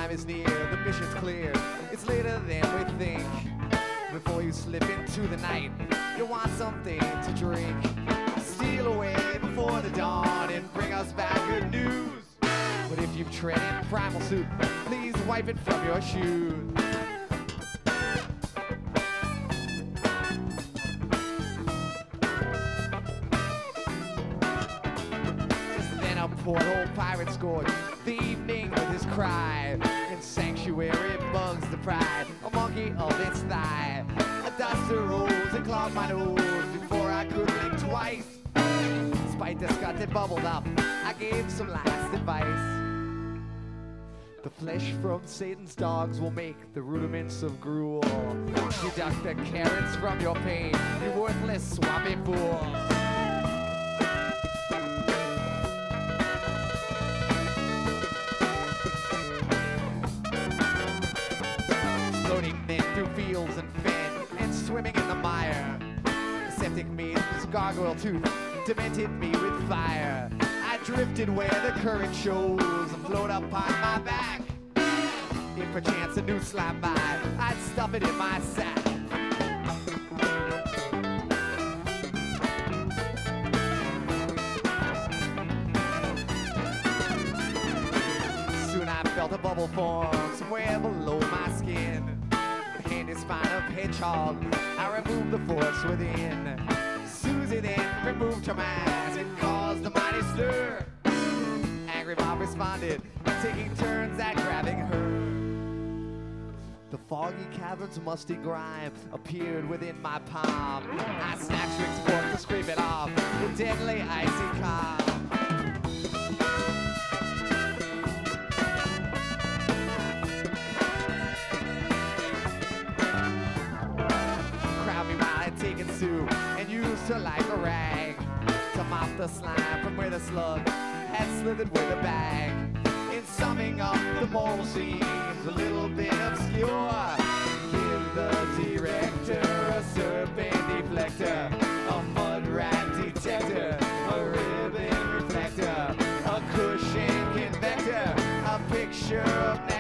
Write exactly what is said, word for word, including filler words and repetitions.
time is near, the mission's clear. It's later than we think. Before you slip into the night, you want something to drink. Steal away before the dawn and bring us back good news. But if you've treaded primal suit, please wipe it from your shoes. Just then a poor old pirate scored the evening with his cry. In sanctuary bugs the pride, a monkey of its thigh. A duster rose and clogged my nose before I could blink twice. Despite the scut that bubbled up, I gave some last advice. The flesh from Satan's dogs will make the rudiments of gruel. Deduct the carrots from your pain, you worthless swampy fool. Floating men through fields and fen, and swimming in the mire. The septic maid's gargoyle tooth demented me with fire. I drifted where the current shows and float up on my back. If perchance a noose slammed by, I'd stuff it in my sack. Soon I felt a bubble form somewhere below my skin. The handy spine of hedgehog, I removed the force within. Susie then removed her mask and caused a mighty stir. Angry Bob responded, taking turns at grabbing her. The foggy cavern's musty grime appeared within my palm. I snatched Rick's fork to scrape it off with deadly icy calm. Crowned me while I'd taken Sue and used her like a rag to mop the slime from where the slug had slithered with a bag. In summing up, the moral seems a little bit obscure. Give the director a serpent deflector, a mud rat detector, a ribbon reflector, a cushion convector, a picture of